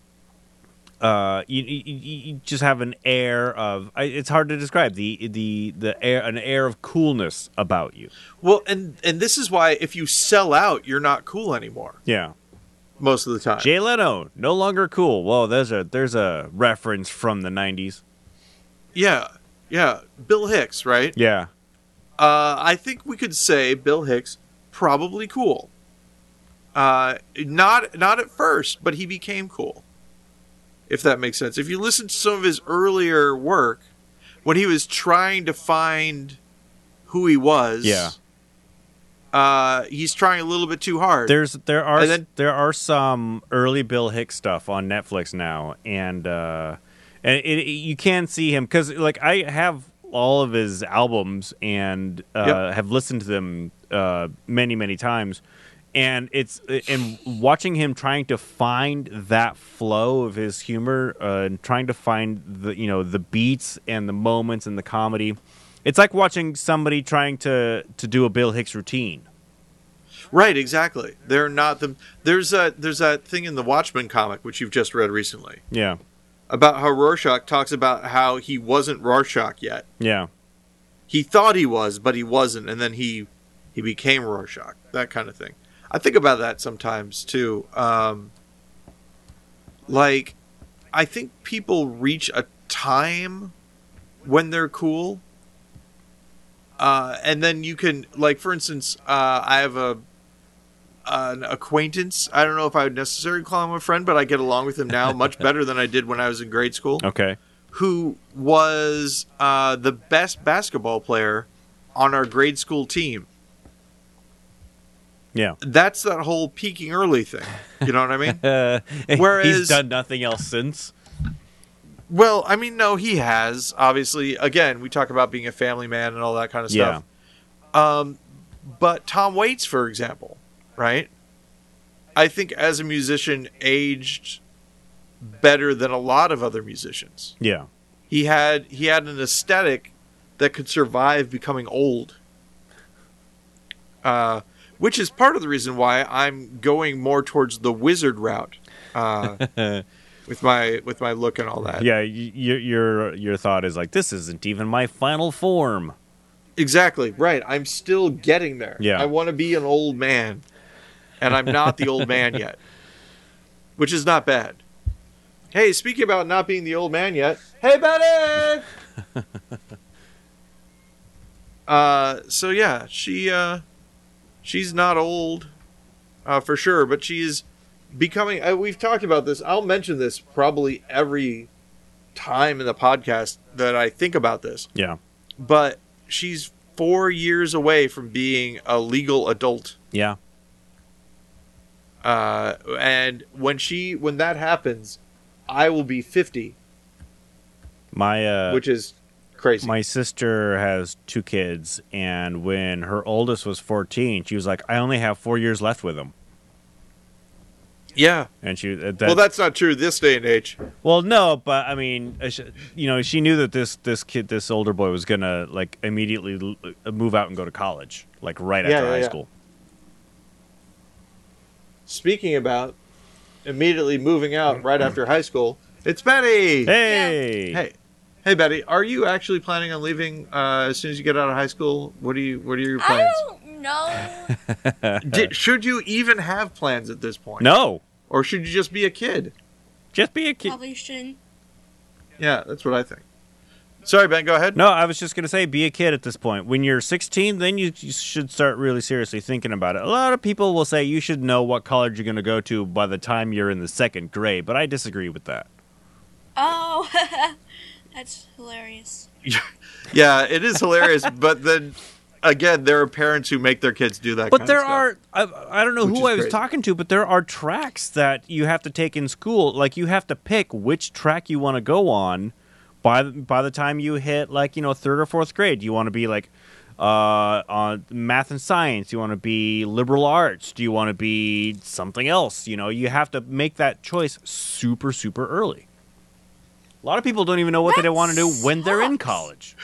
uh you, you, you just have an air of I- it's hard to describe the the the air an air of coolness about you. well, and and this is why if you sell out, you're not cool anymore Yeah. most of the time. Jay Leno, no longer cool. Whoa, there's a there's a reference from the nineties. Yeah, yeah. Bill Hicks, right? Yeah. Uh, I think we could say Bill Hicks probably cool. Uh, not not at first, but he became cool. If that makes sense. If you listen to some of his earlier work, when he was trying to find who he was, Yeah. uh, he's trying a little bit too hard. There's there are And then- there are some early Bill Hicks stuff on Netflix now, and uh, and it, it, you can see him because like I have all of his albums and uh, Yep. have listened to them uh, many many times, and it's and watching him trying to find that flow of his humor uh, and trying to find the you know the beats and the moments and the comedy. It's like watching somebody trying to to do a Bill Hicks routine. Right, exactly. They're not the. There's a there's that thing in the Watchmen comic which you've just read recently Yeah, about how Rorschach talks about how he wasn't Rorschach yet. yeah. He thought he was, but he wasn't, and then he he became Rorschach. That kind of thing. I think about that sometimes too. Um, like, I think people reach a time when they're cool, uh, and then you can, like, for instance, uh, I have a an acquaintance. I don't know if I would necessarily call him a friend, but I get along with him now much better than I did when I was in grade school. Okay. Who was uh, the best basketball player on our grade school team. Yeah. That's that whole peaking early thing. You know what I mean? Uh, Whereas- he's done nothing else since. Well, I mean, no, he has. Obviously, again, we talk about being a family man and all that kind of Yeah. stuff. Um, but Tom Waits, for example, right? I think as a musician, aged better than a lot of other musicians. Yeah. He had he had an aesthetic that could survive becoming old. Uh, which is part of the reason why I'm going more towards the wizard route. Uh, with my with my look and all that. Yeah, y- y- your your thought is like, this isn't even my final form. Exactly, right. I'm still getting there. Yeah. I want to be an old man, and I'm not the old man yet, which is not bad. Hey, speaking about not being the old man yet, hey, Betty! uh, so yeah, she uh, she's not old, uh, for sure, but she's becoming. Uh, we've talked about this. I'll mention this probably every time in the podcast that I think about this. Yeah. But she's four years away from being a legal adult. Yeah. Uh, and when she when that happens, I will be fifty, My uh, which is crazy. my sister has two kids, and when her oldest was fourteen, she was like, I only have four years left with him. Yeah. And she, uh, that, Well, that's not true this day and age. well, no, but I mean, uh, sh- you know, she knew that this this kid, this older boy, was gonna like immediately l- move out and go to college, like right Yeah, after yeah, high yeah. school. Speaking about immediately moving out right after high school, it's Betty. Hey, Hey, hey, Betty. Are you actually planning on leaving uh, as soon as you get out of high school? What do you What are your I plans? don't know. Did, should you even have plans at this point? no, Or should you just be a kid? just be a kid. Probably shouldn't. Yeah, that's what I think. Sorry, Ben. Go ahead. No, I was just gonna say, be a kid at this point. When you're sixteen, then you, you should start really seriously thinking about it. A lot of people will say you should know what college you're gonna go to by the time you're in the second grade, but I disagree with that. Oh, that's hilarious. Yeah, it is hilarious. But then again, there are parents who make their kids do that. But kind there of stuff. are, I, I don't know Which who is I was crazy. talking to, but there are tracks that you have to take in school. Like, you have to pick which track you want to go on by, by the time you hit, like, you know, third or fourth grade. You want to be, like, uh, on math and science? You want to be liberal arts? Do you want to be something else? You know, you have to make that choice super, super early. A lot of people don't even know what That they want to do when they're in sucks. college.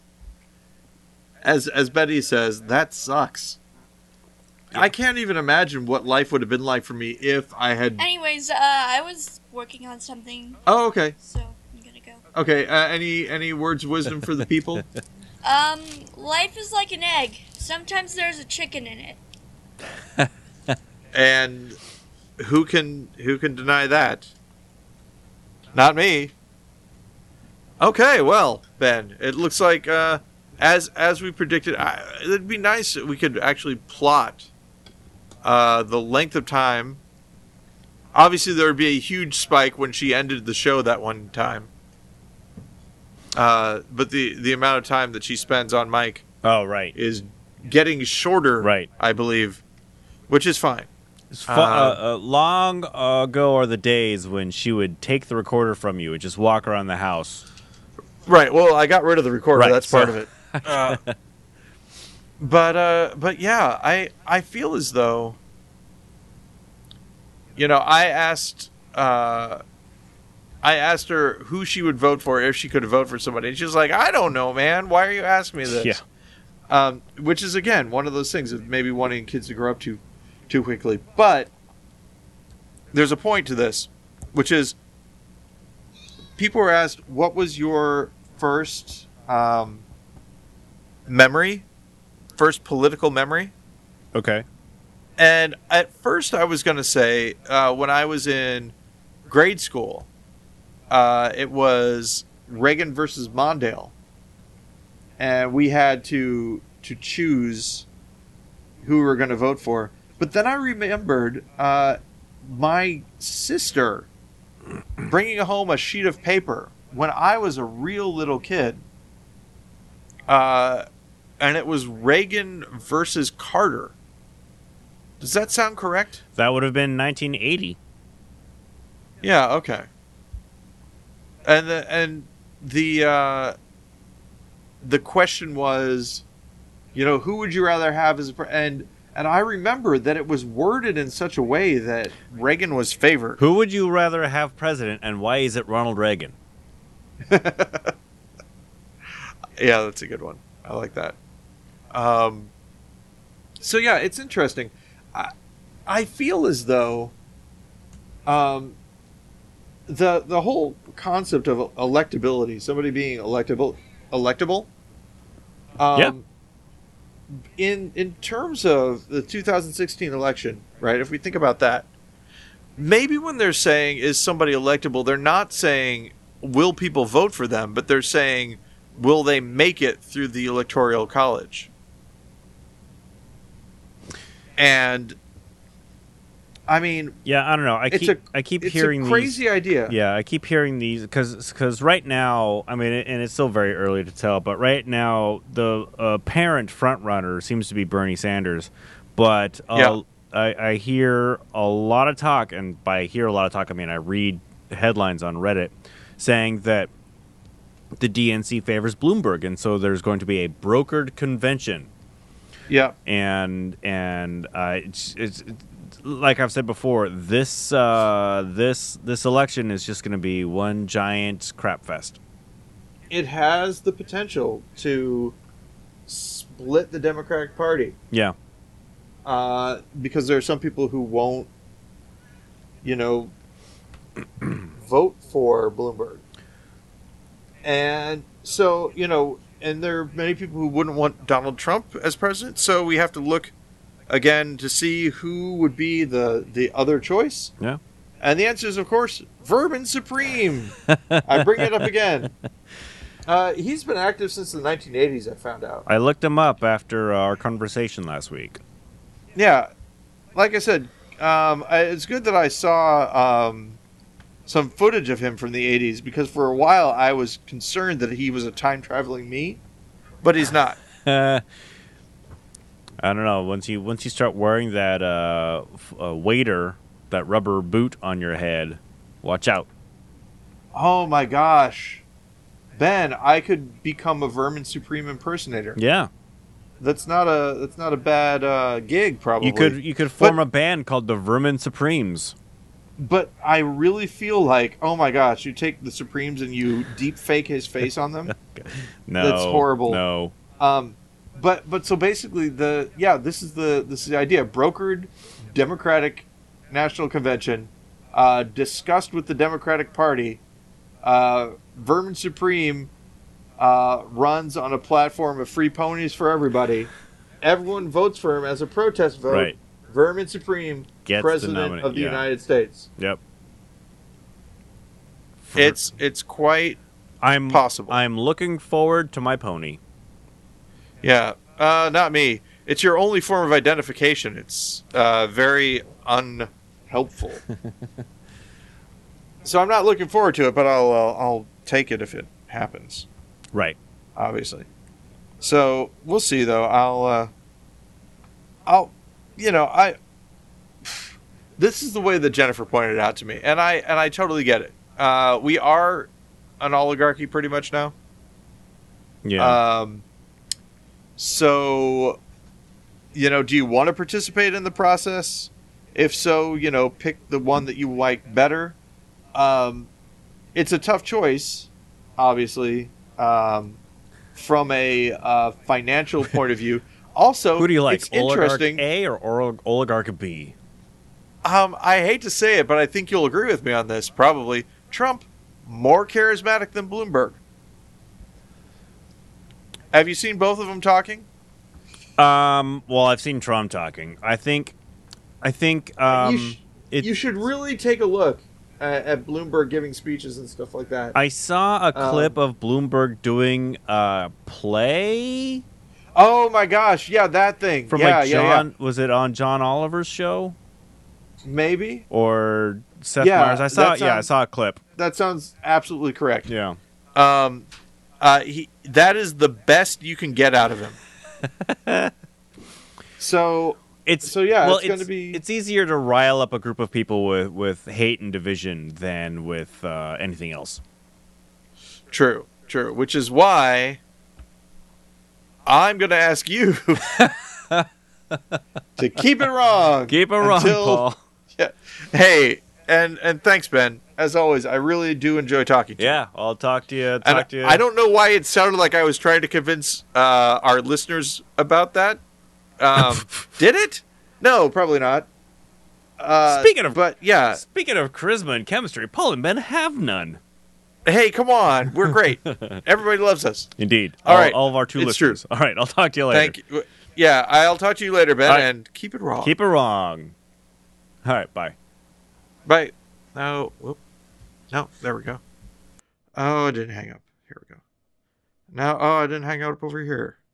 As as Betty says, that sucks. I can't even imagine what life would have been like for me if I had. Anyways, uh, I was working on something, Oh, okay, so I'm gonna go. okay. Uh, any any words of wisdom for the people? Um, life is like an egg. Sometimes there's a chicken in it. And who can who can deny that? Not me. Okay, well, Ben, it looks like uh, as as we predicted, I, it'd be nice if we could actually plot uh, the length of time. Obviously, there would be a huge spike when she ended the show that one time. Uh, but the the amount of time that she spends on mic Oh, right. is getting shorter, Right. I believe, which is fine. It's fu- uh, uh, long ago are the days when she would take the recorder from you and just walk around the house. Right. Well, I got rid of the recorder. Right, That's part so- of it. Uh, but uh, but yeah, I I feel as though, you know, I asked uh, I asked her who she would vote for if she could vote for somebody, and she was like, "I don't know, man. Why are you asking me this?" Yeah. Um, which is again one of those things of maybe wanting kids to grow up too too quickly. But there's a point to this, which is people were asked, "What was your first um, memory, first political memory?" Okay. And at first, I was going to say uh, when I was in grade school, uh, it was Reagan versus Mondale, and we had to to choose who we were going to vote for. But then I remembered uh, my sister bringing home a sheet of paper when I was a real little kid. Uh, and it was Reagan versus Carter. Does that sound correct? That would have been nineteen eighty. Yeah, okay. And the, and the uh, the question was, you know, who would you rather have as a pre- and and I remember that it was worded in such a way that Reagan was favored. Who would you rather have president, and why is it Ronald Reagan? Yeah, that's a good one. I like that. Um, so yeah, it's interesting. I, I feel as though um, the the whole concept of electability, somebody being electable, electable, um, Yeah. in in terms of the two thousand sixteen election, right? If we think about that, maybe when they're saying is somebody electable, they're not saying will people vote for them, but they're saying will they make it through the electoral college? And I mean, Yeah, I don't know. I it's keep a I keep it's hearing a crazy these. idea. Yeah, I keep hearing these because because right now, I mean, and it's still very early to tell, but right now the apparent front runner seems to be Bernie Sanders. But uh, Yeah. I, I hear a lot of talk, and by hear a lot of talk, I mean I read headlines on Reddit saying that the D N C favors Bloomberg, and so there's going to be a brokered convention. Yeah. And and uh, it's, it's like I've said before, this uh, this this election is just going to be one giant crap fest. It has the potential to split the Democratic Party. Yeah, Uh, because there are some people who won't, you know, vote for Bloomberg. And so, you know, and there are many people who wouldn't want Donald Trump as president. So we have to look again to see who would be the, the other choice. yeah. And the answer is, of course, Vermin Supreme. I bring it up again. Uh, he's been active since the nineteen eighties, I found out. I looked him up after our conversation last week. Yeah, like I said, um, I, it's good that I saw um, some footage of him from the eighties because for a while I was concerned that he was a time traveling me, but he's not. Uh, I don't know. Once you once you start wearing that uh, f- uh, waiter, that rubber boot on your head, watch out. Oh my gosh, Ben, I could become a Vermin Supreme impersonator. Yeah, That's not a that's not a bad uh, gig, probably. you could you could form But- a band called the Vermin Supremes. But I really feel like, oh my gosh, you take the Supremes and you deep fake his face on them. No, That's horrible. No, Um, but but so basically the yeah this is the this is the idea brokered Democratic National Convention, uh, discussed with the Democratic Party. Uh, Vermin Supreme uh, runs on a platform of free ponies for everybody. Everyone votes for him as a protest vote. Right. Vermin Supreme, Gets the President nomina- of the yeah. United States. Yep. For- It's it's quite I'm possible. I'm looking forward to my pony. yeah. Uh, not me. It's your only form of identification. It's uh, very unhelpful. So I'm not looking forward to it, but I'll uh, I'll take it if it happens. Right. Obviously. So we'll see, though. I'll uh, I'll you know I. This is the way that Jennifer pointed it out to me, and I and I totally get it. Uh, we are an oligarchy pretty much now. Yeah. Um, so, you know, do you want to participate in the process? If so, you know, pick the one that you like better. Um, it's a tough choice, obviously, um, from a uh, financial point of view. Also, Who do you like, it's Oligarch interesting. A or Olig- Oligarch B? Um, I hate to say it, but I think you'll agree with me on this. Probably Trump, more charismatic than Bloomberg. Have you seen both of them talking? Um. Well, I've seen Trump talking. I think. I think. Um. you, sh- it- you should really take a look at, at Bloomberg giving speeches and stuff like that. I saw a Um, clip of Bloomberg doing a play. Oh my gosh, yeah, that thing. From yeah, like yeah, John, was it on John Oliver's show yeah. Maybe. or Seth Yeah, Meyers? I saw, that yeah, I sounds- saw a clip. That sounds absolutely correct. Yeah, Um, uh, he that is the best you can get out of him. so it's So, yeah, well, it's gonna be- it's easier to rile up a group of people with with hate and division than with uh, anything else. true, true. Which is why I'm going to ask you to keep it wrong. Keep it wrong, until- Paul. Yeah. Hey, and and thanks, Ben. As always, I really do enjoy talking to you. Yeah, I'll talk to you. Talk And to you. I don't know why it sounded like I was trying to convince uh, our listeners about that. Um, did it? No, probably not. Uh, Speaking of- but yeah, Speaking of charisma and chemistry, Paul and Ben have none. hey, come on, we're great. Everybody loves us. Indeed. All all, right, all of our two it's true. listeners. All right, I'll talk to you later. Thank you. Yeah, I'll talk to you later, Ben, All right. and keep it raw. Keep it wrong. All right, bye. Bye. No, whoop. No, there we go. Oh, I didn't hang up. Here we go. Now, oh, I didn't hang up over here.